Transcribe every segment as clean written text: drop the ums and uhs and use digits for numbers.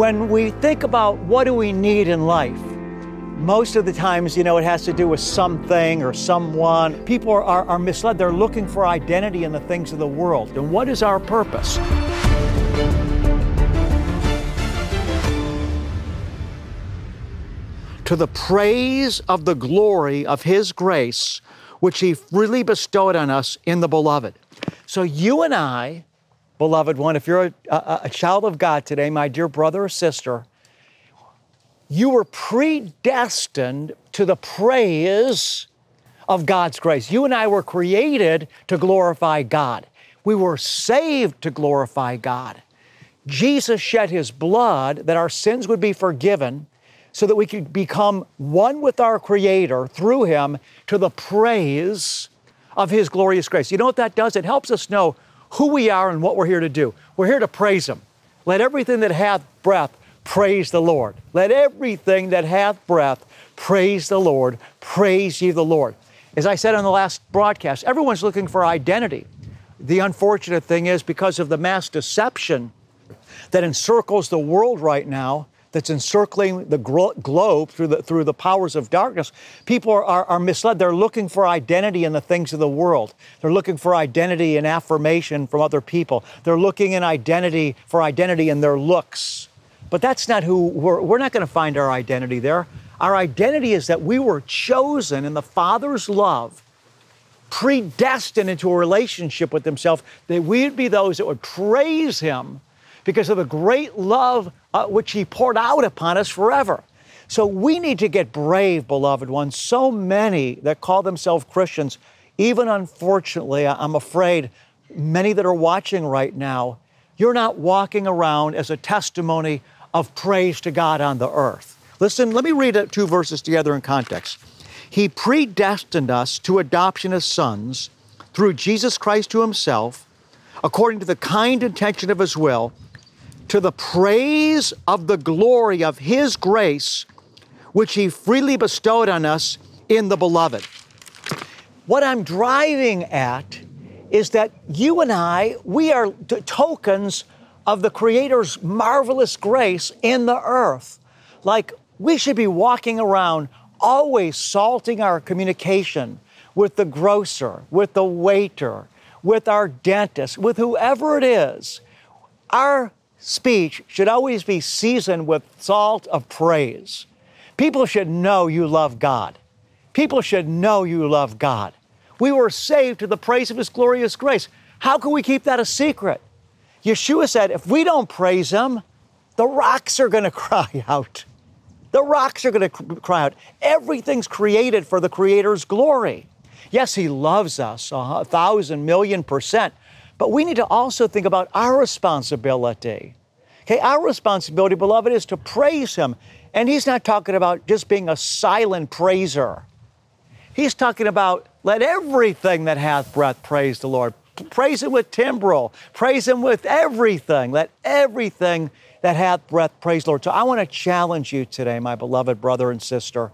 When we think about what do we need in life, most of the times, it has to do with something or someone. People are misled. They're looking for identity in the things of the world. And what is our purpose? To the praise of the glory of His grace, which He freely bestowed on us in the Beloved. So you and I, beloved one, if you're a child of God today, my dear brother or sister, you were predestined to the praise of God's grace. You and I were created to glorify God. We were saved to glorify God. Jesus shed His blood that our sins would be forgiven so that we could become one with our Creator through Him to the praise of His glorious grace. You know what that does? It helps us know who we are and what we're here to do. We're here to praise Him. Let everything that hath breath praise the Lord. Let everything that hath breath praise the Lord. Praise ye the Lord. As I said on the last broadcast, everyone's looking for identity. The unfortunate thing is, because of the mass deception that encircles the world right now, that's encircling the globe through the powers of darkness, people are misled. They're looking for identity in the things of the world. They're looking for identity and affirmation from other people. They're looking for identity in their looks. But that's not who we're not going to find our identity there. Our identity is that we were chosen in the Father's love, predestined into a relationship with Himself, that we'd be those that would praise Him because of the great love which He poured out upon us forever. So we need to get brave, beloved ones. So many that call themselves Christians, even unfortunately, I'm afraid, many that are watching right now, you're not walking around as a testimony of praise to God on the earth. Listen, let me read two verses together in context. He predestined us to adoption as sons through Jesus Christ to Himself, according to the kind intention of His will, to the praise of the glory of His grace, which He freely bestowed on us in the Beloved. What I'm driving at is that you and I, we are tokens of the Creator's marvelous grace in the earth. Like, we should be walking around always salting our communication with the grocer, with the waiter, with our dentist, with whoever it is. Our speech should always be seasoned with salt of praise. People should know you love God. People should know you love God. We were saved to the praise of His glorious grace. How can we keep that a secret? Yeshua said, if we don't praise Him, the rocks are going to cry out. The rocks are going to cry out. Everything's created for the Creator's glory. Yes, He loves us 1,000 million%, but we need to also think about our responsibility. Okay, our responsibility, beloved, is to praise Him. And He's not talking about just being a silent praiser. He's talking about let everything that hath breath praise the Lord. Praise Him with timbrel. Praise Him with everything. Let everything that hath breath praise the Lord. So I want to challenge you today, my beloved brother and sister.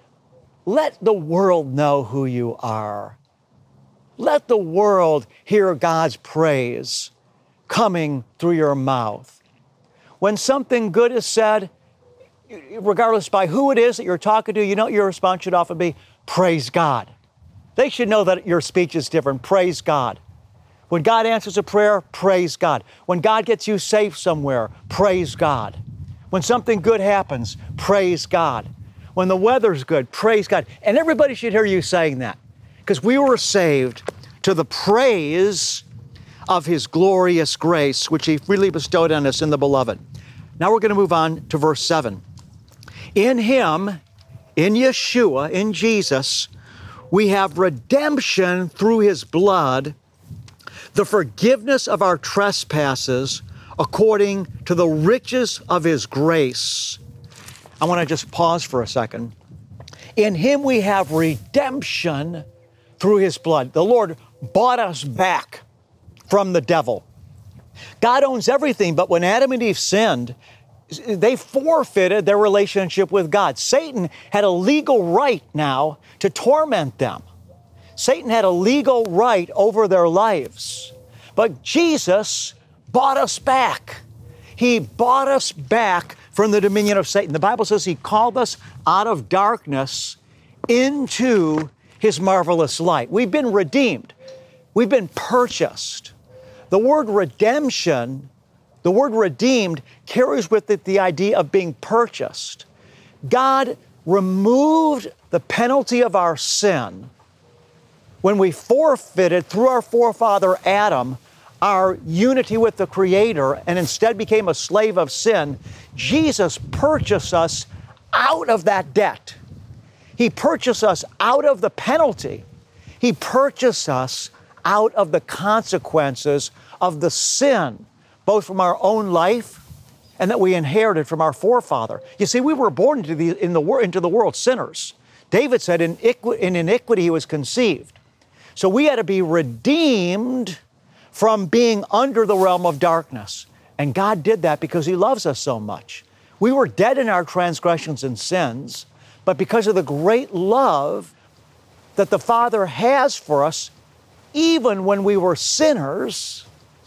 Let the world know who you are. Let the world hear God's praise coming through your mouth. When something good is said, regardless by who it is that you're talking to, you know what your response should often be? Praise God. They should know that your speech is different. Praise God. When God answers a prayer, praise God. When God gets you safe somewhere, praise God. When something good happens, praise God. When the weather's good, praise God. And everybody should hear you saying that, because we were saved to the praise of His glorious grace, which He freely bestowed on us in the Beloved. Now we're going to move on to verse 7. In Him, in Yeshua, in Jesus, we have redemption through His blood, the forgiveness of our trespasses, according to the riches of His grace. I want to just pause for a second. In Him we have redemption through His blood. The Lord bought us back from the devil. God owns everything, but when Adam and Eve sinned, they forfeited their relationship with God. Satan had a legal right now to torment them. Satan had a legal right over their lives. But Jesus bought us back. He bought us back from the dominion of Satan. The Bible says He called us out of darkness into His marvelous light. We've been redeemed. We've been purchased. The word redemption, the word redeemed, carries with it the idea of being purchased. God removed the penalty of our sin when we forfeited, through our forefather Adam, our unity with the Creator and instead became a slave of sin. Jesus purchased us out of that debt. He purchased us out of the penalty. He purchased us out of the consequences of the sin, both from our own life and that we inherited from our forefather. You see, we were born into the world sinners. David said, in iniquity he was conceived. So we had to be redeemed from being under the realm of darkness. And God did that because He loves us so much. We were dead in our transgressions and sins, but because of the great love that the Father has for us, even when we were sinners,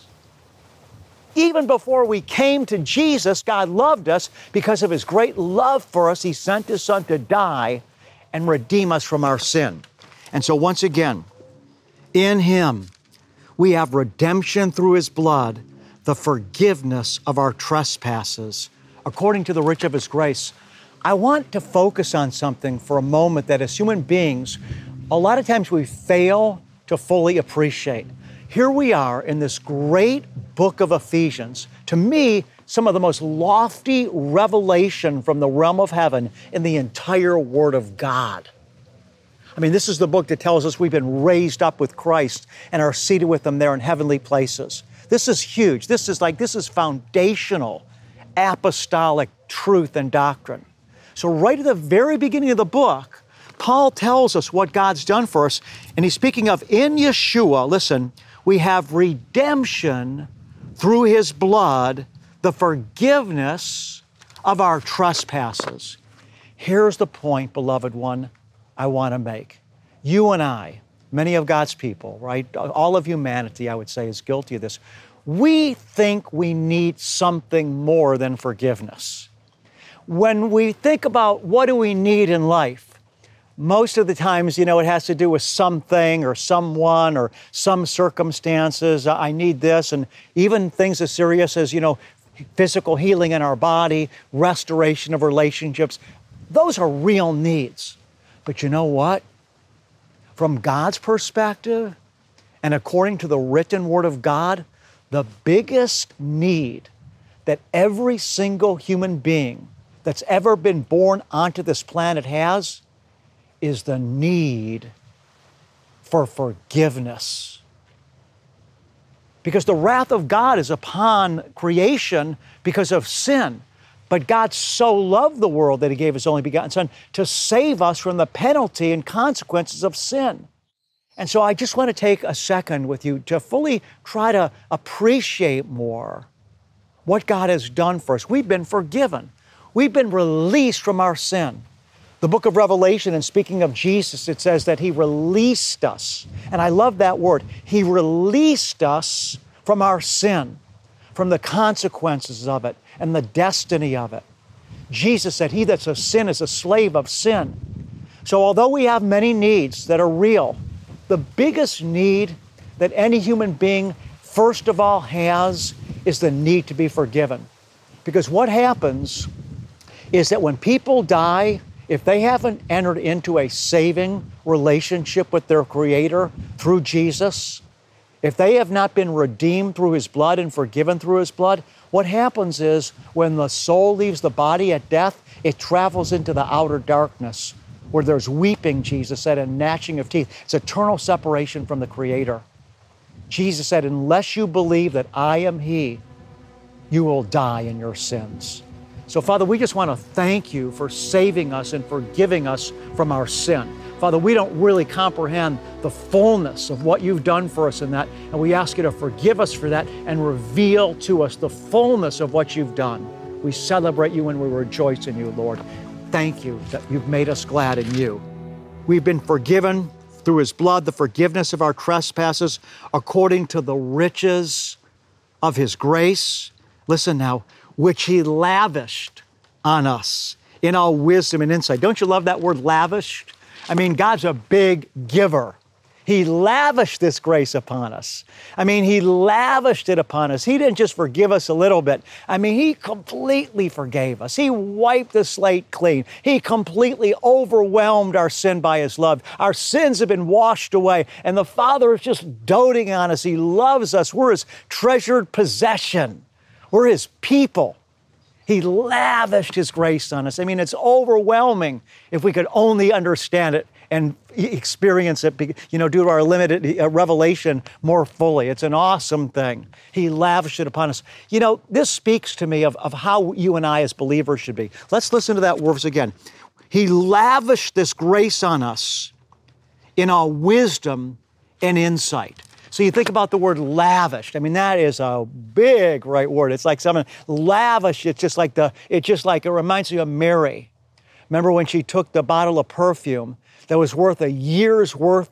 even before we came to Jesus, God loved us. Because of His great love for us, He sent His Son to die and redeem us from our sin. And so once again, in Him, we have redemption through His blood, the forgiveness of our trespasses, according to the riches of His grace. I want to focus on something for a moment that as human beings, a lot of times we fail to fully appreciate. Here we are in this great book of Ephesians. To me, some of the most lofty revelation from the realm of heaven in the entire Word of God. I mean, this is the book that tells us we've been raised up with Christ and are seated with Him there in heavenly places. This is huge. This is foundational apostolic truth and doctrine. So right at the very beginning of the book, Paul tells us what God's done for us, and he's speaking of in Yeshua, listen, we have redemption through His blood, the forgiveness of our trespasses. Here's the point, beloved one, I want to make. You and I, many of God's people, right? All of humanity, I would say, is guilty of this. We think we need something more than forgiveness. When we think about what do we need in life, most of the times, it has to do with something or someone or some circumstances. I need this, and even things as serious as, physical healing in our body, restoration of relationships. Those are real needs. But you know what? From God's perspective, and according to the written Word of God, the biggest need that every single human being that's ever been born onto this planet has is the need for forgiveness. Because the wrath of God is upon creation because of sin. But God so loved the world that He gave His only begotten Son to save us from the penalty and consequences of sin. And so I just want to take a second with you to fully try to appreciate more what God has done for us. We've been forgiven. We've been released from our sin. The book of Revelation, and speaking of Jesus, it says that He released us. And I love that word. He released us from our sin, from the consequences of it and the destiny of it. Jesus said, "He that's a sin is a slave of sin." So although we have many needs that are real, the biggest need that any human being first of all has is the need to be forgiven. Because what happens is that when people die, if they haven't entered into a saving relationship with their Creator through Jesus, if they have not been redeemed through His blood and forgiven through His blood, what happens is when the soul leaves the body at death, it travels into the outer darkness where there's weeping, Jesus said, and gnashing of teeth. It's eternal separation from the Creator. Jesus said, unless you believe that I am He, you will die in your sins. So, Father, we just want to thank You for saving us and forgiving us from our sin. Father, we don't really comprehend the fullness of what You've done for us in that, and we ask You to forgive us for that and reveal to us the fullness of what You've done. We celebrate You and we rejoice in You, Lord. Thank You that You've made us glad in You. We've been forgiven through His blood, the forgiveness of our trespasses according to the riches of His grace. Listen now, which He lavished on us in all wisdom and insight. Don't you love that word lavished? I mean, God's a big giver. He lavished this grace upon us. I mean, He lavished it upon us. He didn't just forgive us a little bit. I mean, He completely forgave us. He wiped the slate clean. He completely overwhelmed our sin by His love. Our sins have been washed away, and the Father is just doting on us. He loves us. We're His treasured possession. We're His people. He lavished His grace on us. I mean, it's overwhelming if we could only understand it and experience it, due to our limited revelation more fully. It's an awesome thing. He lavished it upon us. This speaks to me of how you and I as believers should be. Let's listen to that verse again. He lavished this grace on us in all wisdom and insight. So you think about the word lavished. I mean, that is a big right word. It's like someone lavish. It reminds me of Mary. Remember when she took the bottle of perfume that was worth a year's worth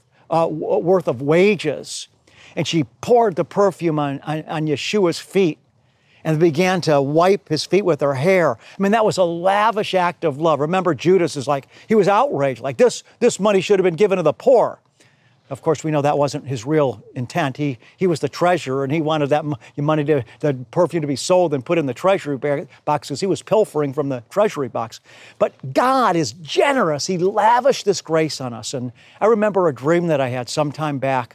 of wages, and she poured the perfume on Yeshua's feet and began to wipe His feet with her hair. I mean, that was a lavish act of love. Remember, Judas he was outraged, like this money should have been given to the poor. Of course, we know that wasn't his real intent. He was the treasurer, and he wanted that money, the perfume to be sold and put in the treasury box because he was pilfering from the treasury box. But God is generous. He lavished this grace on us. And I remember a dream that I had some time back.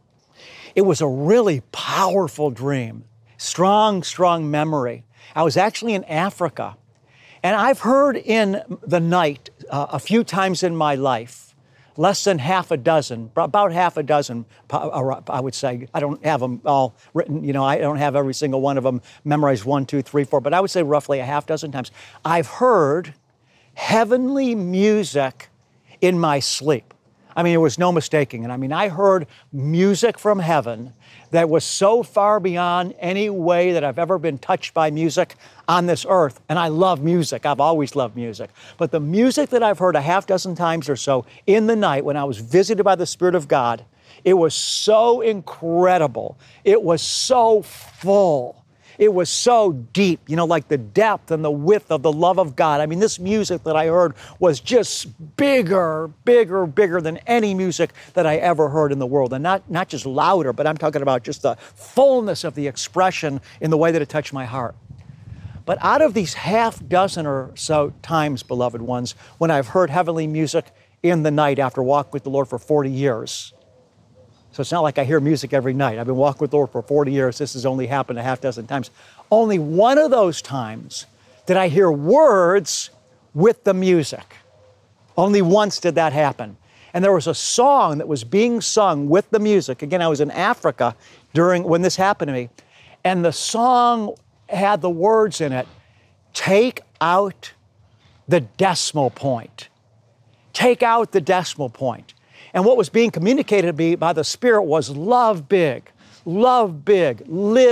It was a really powerful dream, strong memory. I was actually in Africa, and I've heard in the night a few times in my life, less than half a dozen, about half a dozen, I would say. I don't have them all written, I don't have every single one of them memorized 1, 2, 3, 4, but I would say roughly a half dozen times. I've heard heavenly music in my sleep. I mean, there was no mistaking it. I mean, I heard music from heaven that was so far beyond any way that I've ever been touched by music on this earth. And I love music. I've always loved music. But the music that I've heard a half dozen times or so in the night when I was visited by the Spirit of God, it was so incredible. It was so full. It was so deep, like the depth and the width of the love of God. I mean, this music that I heard was just bigger than any music that I ever heard in the world. And not just louder, but I'm talking about just the fullness of the expression in the way that it touched my heart. But out of these half dozen or so times, beloved ones, when I've heard heavenly music in the night after walking with the Lord for 40 years, so it's not like I hear music every night. I've been walking with the Lord for 40 years. This has only happened a half dozen times. Only one of those times did I hear words with the music. Only once did that happen. And there was a song that was being sung with the music. Again, I was in Africa when this happened to me. And the song had the words in it, take out the decimal point. Take out the decimal point. And what was being communicated to me by the Spirit was love big, live big,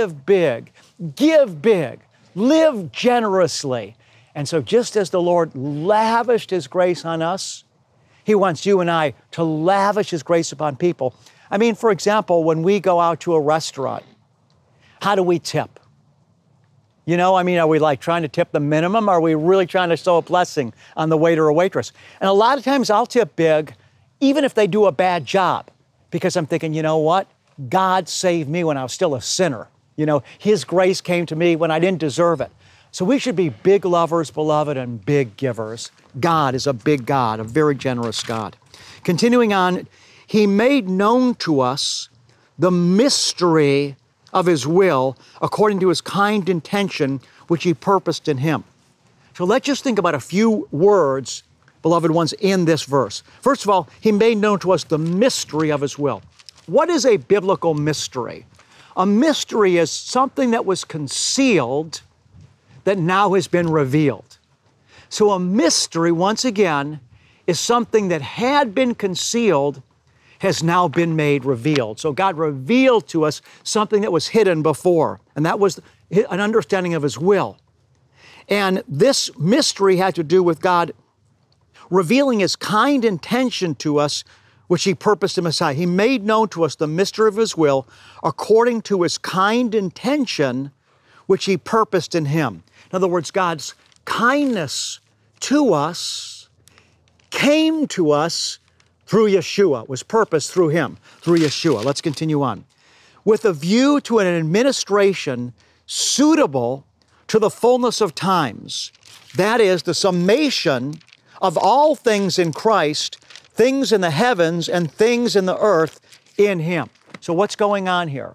give big, live generously. And so just as the Lord lavished His grace on us, He wants you and I to lavish His grace upon people. I mean, for example, when we go out to a restaurant, how do we tip? Are we like trying to tip the minimum? Or are we really trying to sow a blessing on the waiter or waitress? And a lot of times I'll tip big, even if they do a bad job, because I'm thinking, you know what? God saved me when I was still a sinner. His grace came to me when I didn't deserve it. So we should be big lovers, beloved, and big givers. God is a big God, a very generous God. Continuing on, He made known to us the mystery of His will according to His kind intention, which He purposed in Him. So let's just think about a few words, beloved ones, in this verse. First of all, He made known to us the mystery of His will. What is a biblical mystery? A mystery is something that was concealed that now has been revealed. So a mystery, once again, is something that had been concealed, has now been made revealed. So God revealed to us something that was hidden before, and that was an understanding of His will. And this mystery had to do with God revealing His kind intention to us, which He purposed in Messiah. He made known to us the mystery of His will according to His kind intention, which He purposed in Him. In other words, God's kindness to us came to us through Yeshua, was purposed through Him, through Yeshua. Let's continue on. With a view to an administration suitable to the fullness of times, that is, the summation of all things in Christ, things in the heavens and things in the earth in Him. So what's going on here?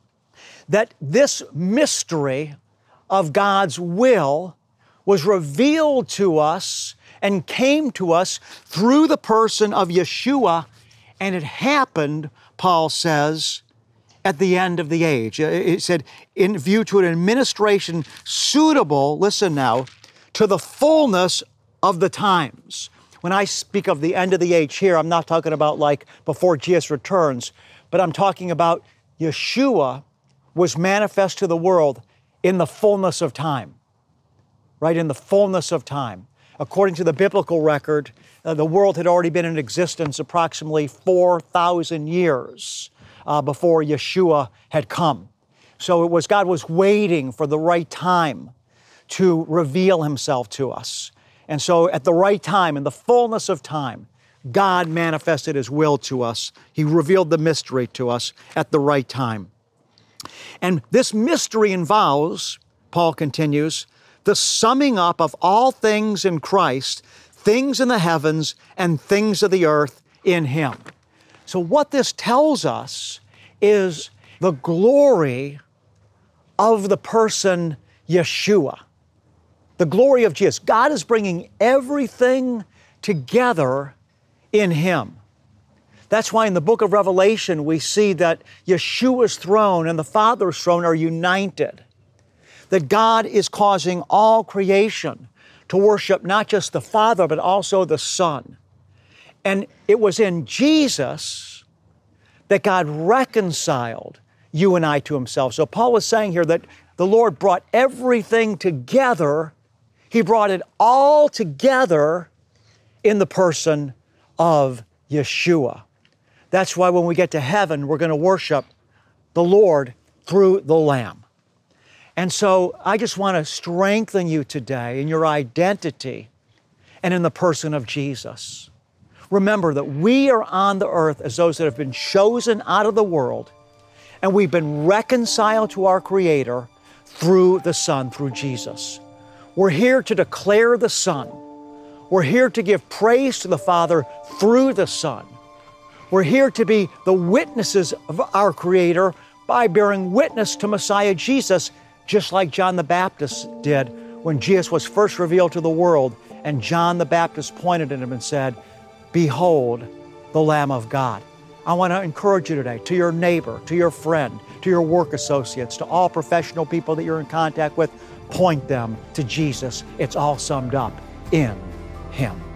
That this mystery of God's will was revealed to us and came to us through the person of Yeshua, and it happened, Paul says, at the end of the age. It said, in view to an administration suitable, listen now, to the fullness of the times. When I speak of the end of the age here, I'm not talking about like before Jesus returns, but I'm talking about Yeshua was manifest to the world in the fullness of time, right? In the fullness of time. According to the biblical record, the world had already been in existence approximately 4,000 years before Yeshua had come. So God was waiting for the right time to reveal Himself to us. And so at the right time, in the fullness of time, God manifested His will to us. He revealed the mystery to us at the right time. And this mystery involves, Paul continues, the summing up of all things in Christ, things in the heavens and things of the earth in Him. So what this tells us is the glory of the person Yeshua, the glory of Jesus. God is bringing everything together in Him. That's why in the book of Revelation we see that Yeshua's throne and the Father's throne are united. That God is causing all creation to worship not just the Father, but also the Son. And it was in Jesus that God reconciled you and I to Himself. So Paul was saying here that the Lord brought everything together. He brought it all together in the person of Yeshua. That's why when we get to heaven, we're going to worship the Lord through the Lamb. And so I just want to strengthen you today in your identity and in the person of Jesus. Remember that we are on the earth as those that have been chosen out of the world, and we've been reconciled to our Creator through the Son, through Jesus. We're here to declare the Son. We're here to give praise to the Father through the Son. We're here to be the witnesses of our Creator by bearing witness to Messiah Jesus, just like John the Baptist did when Jesus was first revealed to the world, and John the Baptist pointed at Him and said, "Behold, the Lamb of God." I want to encourage you today, to your neighbor, to your friend, to your work associates, to all professional people that you're in contact with, point them to Jesus. It's all summed up in Him.